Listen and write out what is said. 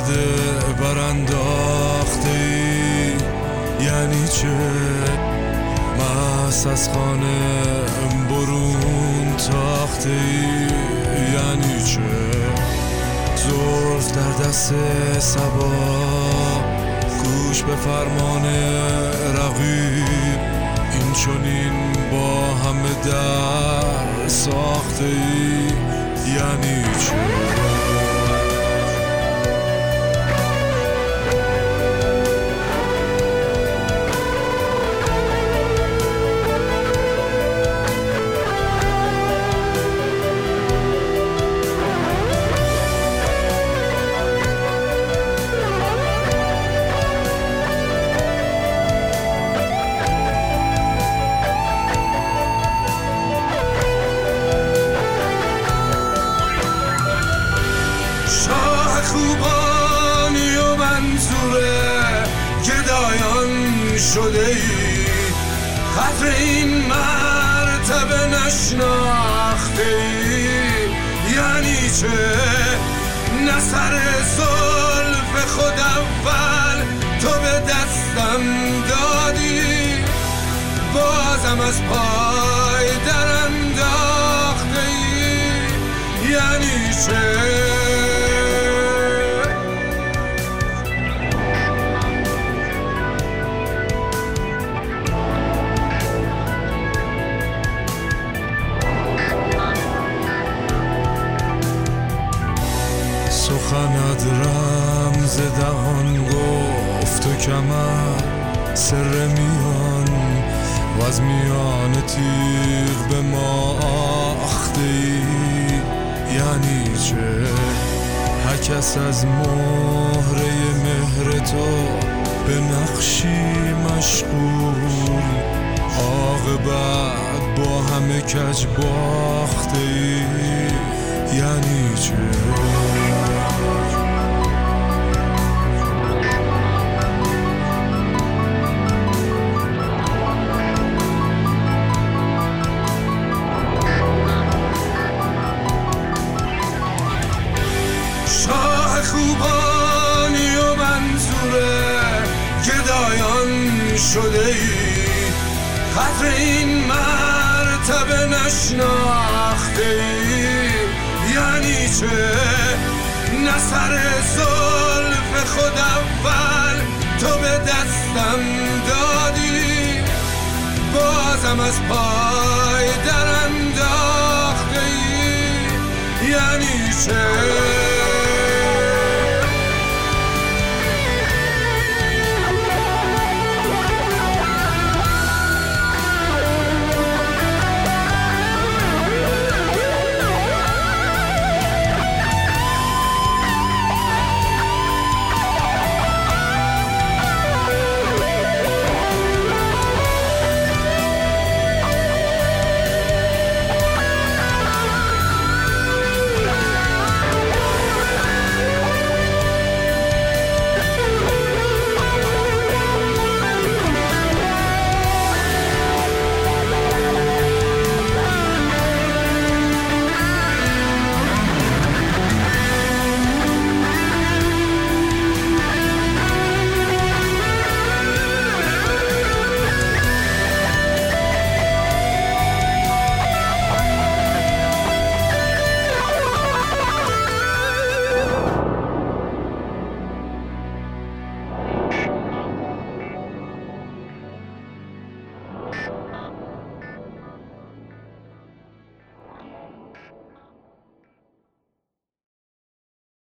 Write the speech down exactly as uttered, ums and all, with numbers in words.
پرده برانداخته ای یعنی چه؟ مست از خانه برون تاخته ای یعنی چه؟ زلف در دست صبا گوش به فرمان رقیب این چنین با همه در ساخته ای یعنی چه؟ شاه خوبانی و منظور گدایان شده ای قدر این مرتبه نشناخته ای یعنی چه؟ نه سر زلف خود اول تو به دستم دادی بازم از پای در انداخته ای یعنی چه؟ سخنت رمز دهان گفت و کمر سر میان و از میان تیغ به ما آخته ای یعنی چه؟ هر کس از مهره مهر تو به نقشی مشغول عاقبت با همه کج باخته ای یعنی چه؟ شاه خوبانی و منظور گدایان شده ای قدر این مرتبه نشناخته ای یعنی چه؟ نه سر زلف خود اول تو به دستم دادی بازم از پای در